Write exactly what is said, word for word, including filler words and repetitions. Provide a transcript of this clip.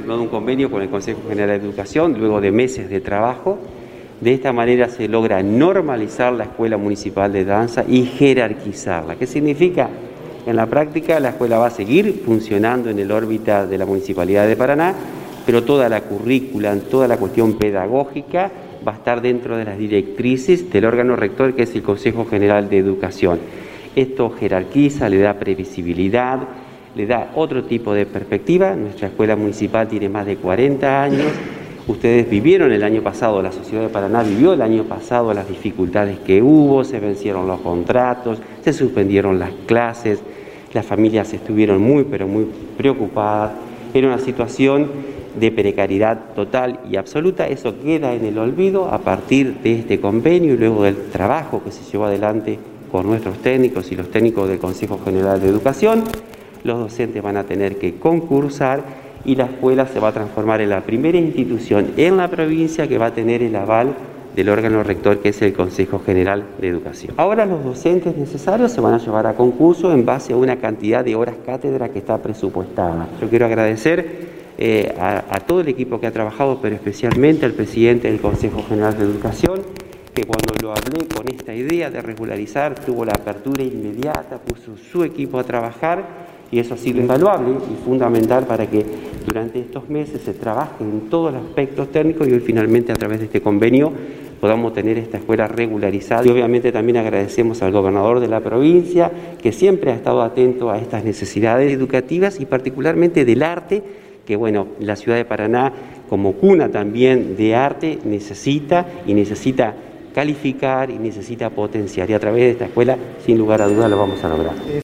firmado un convenio con el Consejo General de Educación luego de meses de trabajo. De esta manera se logra normalizar la Escuela Municipal de Danza y jerarquizarla. ¿Qué significa? En la práctica la escuela va a seguir funcionando en el órbita de la Municipalidad de Paraná, pero toda la currícula, toda la cuestión pedagógica va a estar dentro de las directrices del órgano rector, que es el Consejo General de Educación. Esto jerarquiza, le da previsibilidad, le da otro tipo de perspectiva. Nuestra escuela municipal tiene más de cuarenta años. Ustedes vivieron el año pasado, la sociedad de Paraná vivió el año pasado las dificultades que hubo, se vencieron los contratos, se suspendieron las clases, las familias estuvieron muy, pero muy preocupadas. Era una situación de precariedad total y absoluta. Eso queda en el olvido a partir de este convenio y luego del trabajo que se llevó adelante con nuestros técnicos y los técnicos del Consejo General de Educación. Los docentes van a tener que concursar y la escuela se va a transformar en la primera institución en la provincia que va a tener el aval del órgano rector, que es el Consejo General de Educación. Ahora los docentes necesarios se van a llevar a concurso en base a una cantidad de horas cátedra que está presupuestada. Yo quiero agradecer eh, a, a todo el equipo que ha trabajado, pero especialmente al presidente del Consejo General de Educación, que cuando lo hablé con esta idea de regularizar tuvo la apertura inmediata, puso su equipo a trabajar. Y eso ha sido invaluable y fundamental para que durante estos meses se trabaje en todos los aspectos técnicos y hoy finalmente a través de este convenio podamos tener esta escuela regularizada. Y obviamente también agradecemos al gobernador de la provincia, que siempre ha estado atento a estas necesidades educativas y particularmente del arte, que bueno, la ciudad de Paraná como cuna también de arte necesita y necesita calificar y necesita potenciar. Y a través de esta escuela, sin lugar a dudas, lo vamos a lograr.